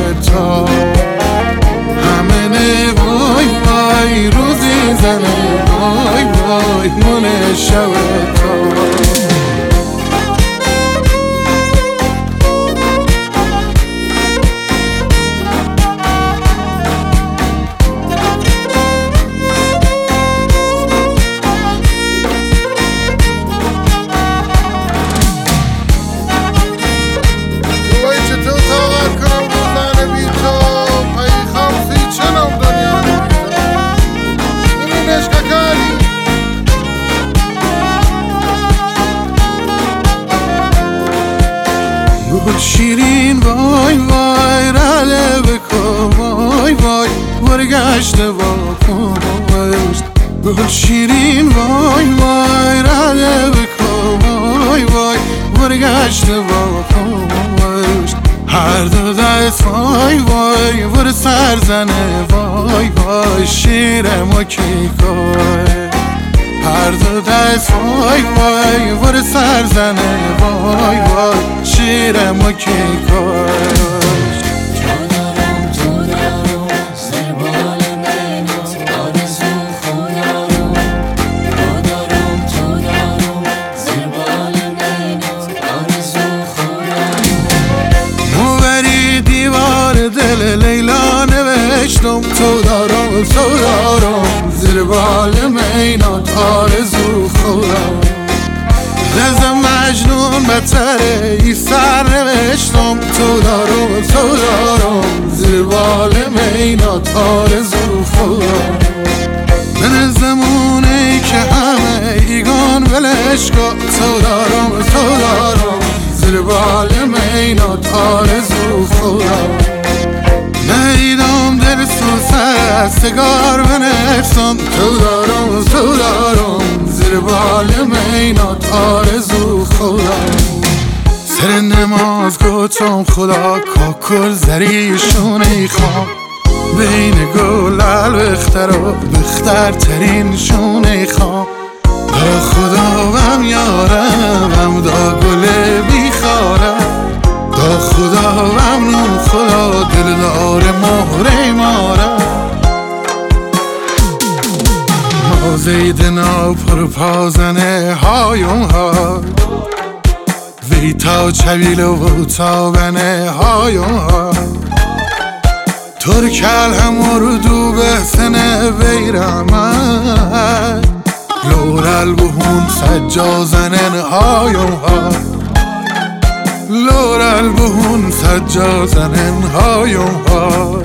تا همه نه وای وای روزی زنه وای وای من شب تا شیرین وای وای رله بکن وای وای برگشته با پشت گل شیرین وای وای رله بکن وای وای برگشته با پشت هر دو دست وای وای بر سرزنه وای وای شیرم و کیکای هر دو دست وای وای بر سرزنه وای وای شیرم و کیکاش موبری دیوار دل لیلا نوشتم تو دارم زیر بال مینات آرزو خورم رز مجنون بتره ای سر نوشتم تو دارم زیر بال مینات آرزو خورم من زمونه که همه ایگان ولش کن تو دارم زیر بال مینات آرزو خورم نیدم دل سوسه سگار بنفسم تو دارم زیر بال مینات آرزو خورم سر نماز گفتم خدا کاکل زریشونه خوام بین گل البختر و بخترترین شونه خوام دا خدا وم یارم دا گل بیخارم دا خدا ممنون خدا دلدار مهره مارم ما زیدنا پرپازنه هایم های وی تا چویل و تاغنه هایم های ترکل همور دو بحسنه بیرمه لورل بهون سجازنه هایم های لورل بهون سجازنن هایم های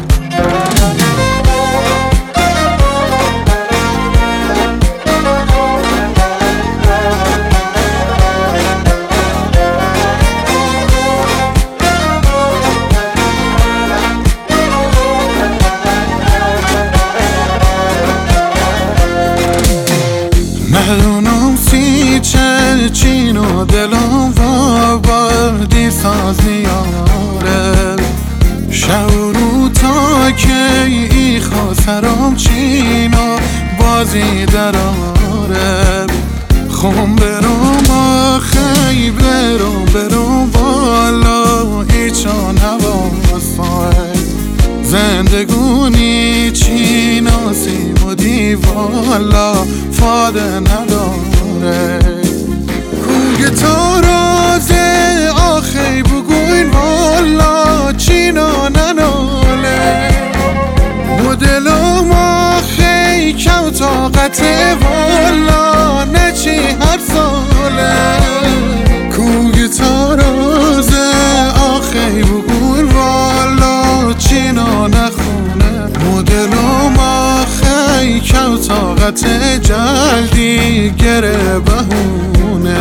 مدونم سی چین و دلم وابردی ساز میاره شورو تا که ای خسرم چین و بازی دراره خون برم آخی برم بالا ایچان هواسای زندگونی چی ناسیم و دیوالا فاده نداره کوگه تا رازه آخی بگوین والا چینا نناله مدلم آخی کم طاقته والا نچی هر ساله کوگه تا رازه آخی بگوین والا چینا نخونه مدلم آخی کم طاقت جلدی گره بهونه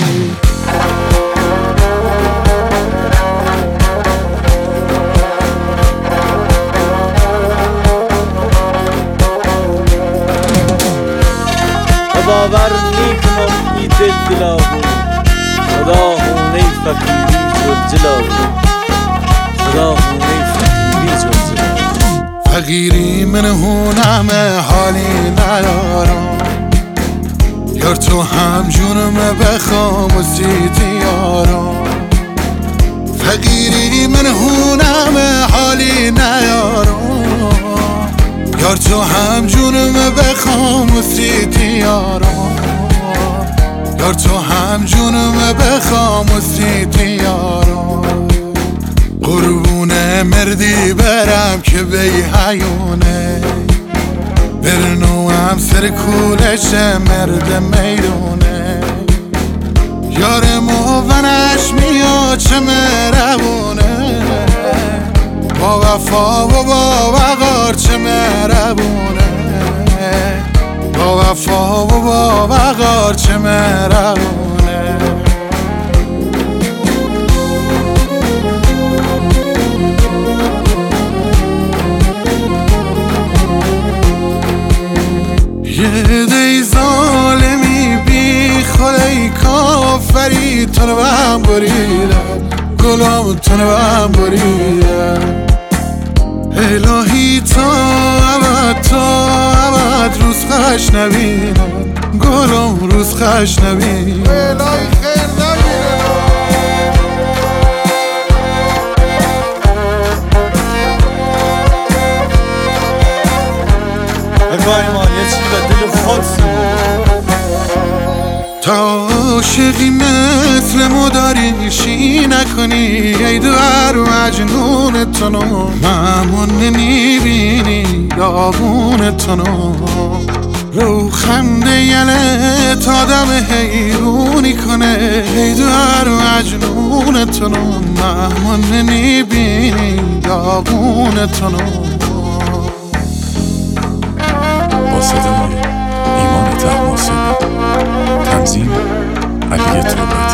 باور نیکنم ای دل دلا بود خدا هونه فقیری جل جلا بود خدا هونه فقیری جل جلا بود فقیری من هونم حالی ندارم یار تو هم جونم بخوام و سیتی یارم فقیری من هونم حالی موسیقی یارم یار تو هم جونم بخوام موسیقی یارم قربونه مردی برم که بی حیونه برنو هم سر کولش مرد میدونه یار موونش میاد چه مهربونه با وفا و با وقار چه مهربونه با وفا و با وقار چه مهربونه یه دی ظالمی بی خدای کافری تنو هم بریدن گلام تنو هم بریدن الهی تا ابد روز خش نبینم گلام روز خش نبینم الهی خیر نبینم بگو ایمان یه چیزی به دل خود تا عاشقی مثل مداریشی نکنی ای دور مجنون تنو ممون نمیبینی داغون تنو رو خنده یلت آدم حیرونی کنه ای دور مجنون تنو ممون نمیبینی داغون تنو با صدای ایمان طهماسبی تنظیم علی طالبی